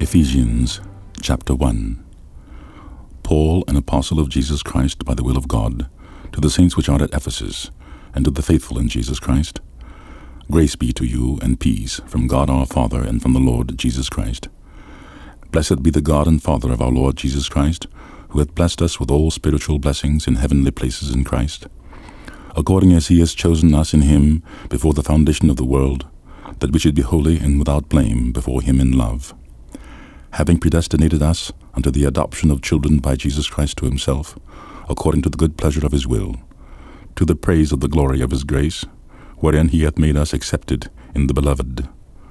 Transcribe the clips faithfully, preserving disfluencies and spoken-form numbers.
Ephesians chapter one. Paul, an apostle of Jesus Christ by the will of God, to the saints which are at Ephesus, and to the faithful in Jesus Christ, grace be to you and peace from God our Father and from the Lord Jesus Christ. Blessed be the God and Father of our Lord Jesus Christ, who hath blessed us with all spiritual blessings in heavenly places in Christ, according as he has chosen us in him before the foundation of the world, that we should be holy and without blame before him in love, having predestinated us unto the adoption of children by Jesus Christ to himself, according to the good pleasure of his will, to the praise of the glory of his grace, wherein he hath made us accepted in the Beloved,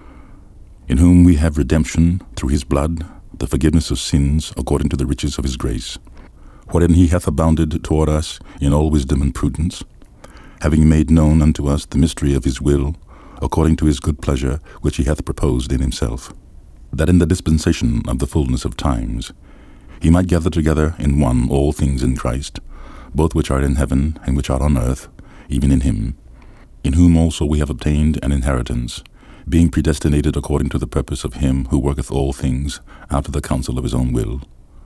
in whom we have redemption through his blood, the forgiveness of sins according to the riches of his grace, wherein he hath abounded toward us in all wisdom and prudence, having made known unto us the mystery of his will, according to his good pleasure which he hath proposed in himself, that in the dispensation of the fullness of times he might gather together in one all things in Christ, both which are in heaven and which are on earth, even in him, in whom also we have obtained an inheritance, being predestinated according to the purpose of him who worketh all things after the counsel of his own will,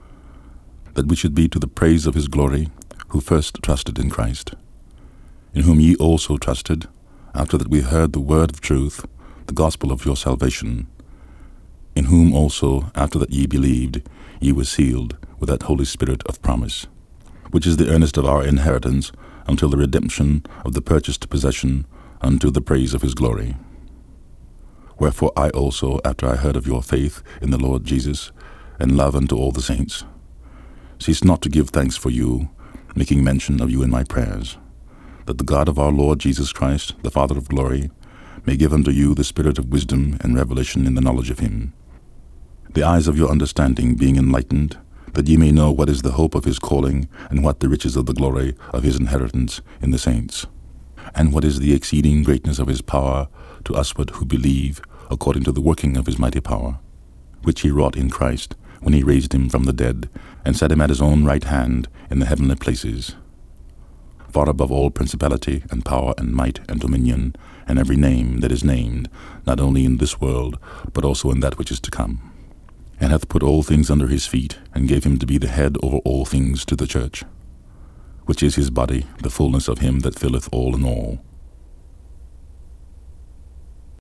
that we should be to the praise of his glory, who first trusted in Christ, in whom ye also trusted, after that we heard the word of truth, the gospel of your salvation, in whom also, after that ye believed, ye were sealed with that Holy Spirit of promise, which is the earnest of our inheritance until the redemption of the purchased possession unto the praise of his glory. Wherefore I also, after I heard of your faith in the Lord Jesus, and love unto all the saints, cease not to give thanks for you, making mention of you in my prayers, that the God of our Lord Jesus Christ, the Father of glory, may give unto you the spirit of wisdom and revelation in the knowledge of him, the eyes of your understanding being enlightened, that ye may know what is the hope of his calling, and what the riches of the glory of his inheritance in the saints, and what is the exceeding greatness of his power to usward who believe, according to the working of his mighty power, which he wrought in Christ, when he raised him from the dead, and set him at his own right hand in the heavenly places, far above all principality and power and might and dominion, and every name that is named, not only in this world, but also in that which is to come, and hath put all things under his feet, and gave him to be the head over all things to the church, which is his body, the fullness of him that filleth all in all.